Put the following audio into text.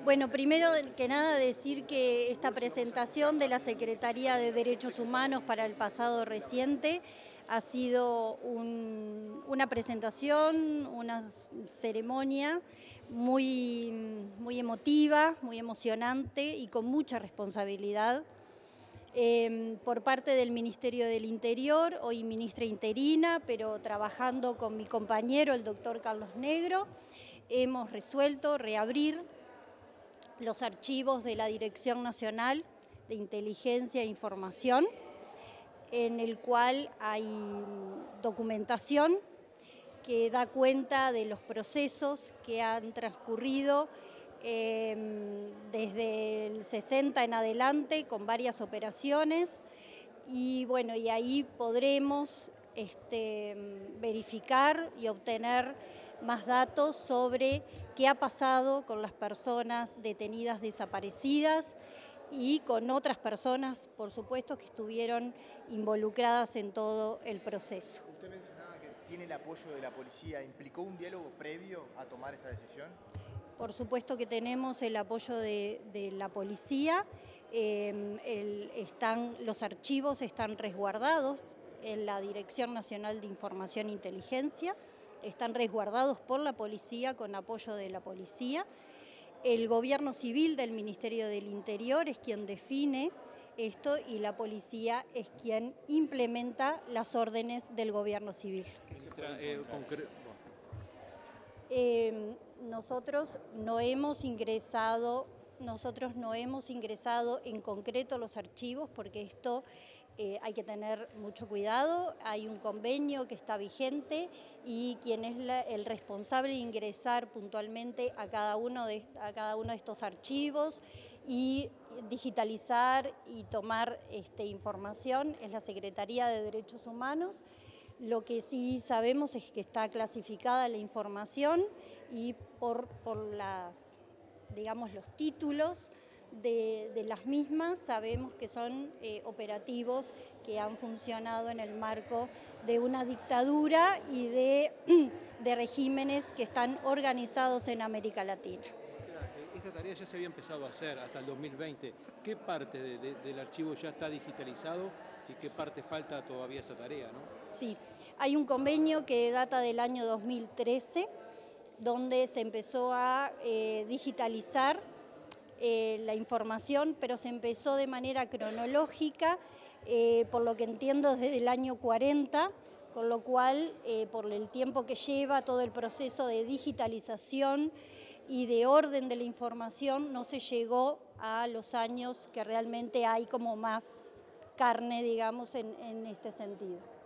Bueno, primero que nada decir que esta presentación de la Secretaría de Derechos Humanos para el pasado reciente ha sido una presentación, una ceremonia muy emotiva, muy emocionante y con mucha responsabilidad. Por parte del Ministerio del Interior, hoy ministra interina, pero trabajando con mi compañero, el doctor Carlos Negro, hemos resuelto reabrir los archivos de la Dirección Nacional de Inteligencia e Información, en el cual hay documentación que da cuenta de los procesos que han transcurrido desde el 60 en adelante con varias operaciones y bueno, y ahí podremos verificar y obtener más datos sobre qué ha pasado con las personas detenidas desaparecidas y con otras personas, por supuesto, que estuvieron involucradas en todo el proceso. Usted mencionaba que tiene el apoyo de la policía. ¿Implicó un diálogo previo a tomar esta decisión? Por supuesto que tenemos el apoyo de la policía. Los archivos están resguardados en la Dirección Nacional de Información e Inteligencia, están resguardados por la policía con apoyo de la policía. El gobierno civil del Ministerio del Interior es quien define esto y la policía es quien implementa las órdenes del gobierno civil. Nosotros no hemos ingresado en concreto los archivos porque esto hay que tener mucho cuidado. Hay un convenio que está vigente y quien es el responsable de ingresar puntualmente a cada uno de estos archivos y digitalizar y tomar información es la Secretaría de Derechos Humanos. Lo que sí sabemos es que está clasificada la información y por los títulos de las mismas sabemos que son operativos que han funcionado en el marco de una dictadura y de regímenes que están organizados en América Latina. Esta tarea ya se había empezado a hacer hasta el 2020. ¿Qué parte del archivo ya está digitalizado y qué parte falta todavía esa tarea, ¿no? Sí, hay un convenio que data del año 2013, donde se empezó a digitalizar la información, pero se empezó de manera cronológica, por lo que entiendo desde el año 40, con lo cual, por el tiempo que lleva todo el proceso de digitalización y de orden de la información, no se llegó a los años que realmente hay como más carne, digamos, en este sentido.